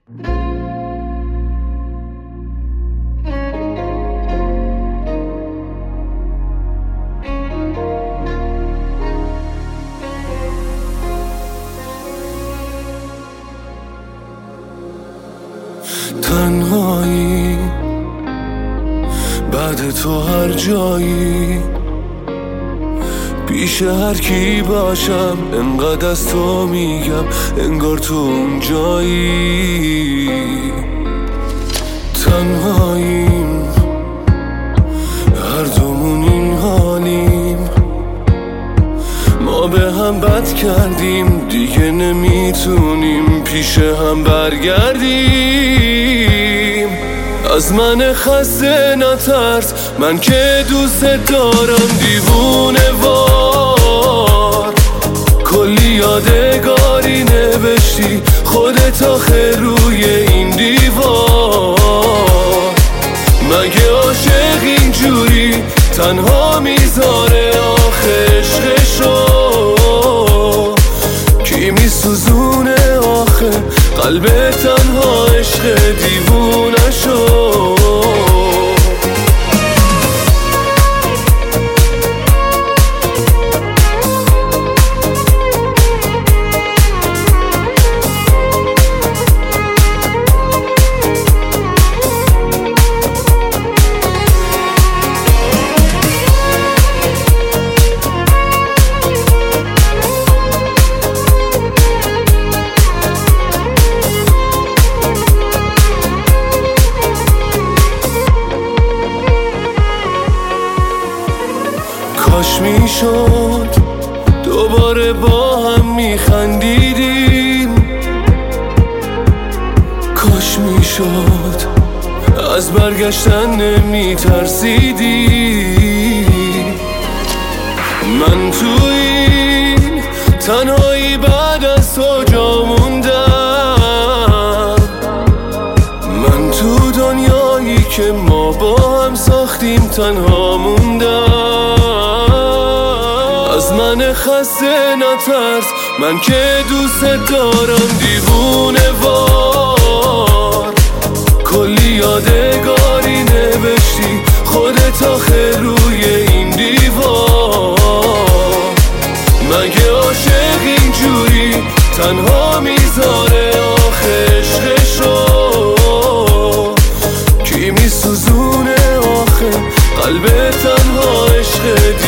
تنهایی بعد تو هر جایی، پیش هر کی باشم انقدر از تو میگم انگار تو اون جایی. تنهاییم هر دومون این حالیم، ما به هم بد کردیم دیگه نمیتونیم پیش هم برگردیم. از من خسته نترس، من که دوست دارم دیوونه وار. کلی یادگاری نوشتی خودت آخر روی این دیوار. مگه عاشق اینجوری تنها میذاره آخه عشقشو؟ کی میسوزونه آخه قلب تنها عشق دیوونشو؟ کاش میشد دوباره با هم میخندیدیم، کاش میشد از برگشتن نمیترسیدیم. من تو این تنهایی بعد از تو جا موندم، من تو دنیایی که ما با هم ساختیم تنها موندم. از من خسته نترس، من که دوست دارم دیوونه وار. کلی یادگاری نوشتی خودت آخر روی این دیوار. مگه عاشق اینجوری تنها میذاره آخه عشقشو؟ کی میسوزونه آخه قلب تنها عشق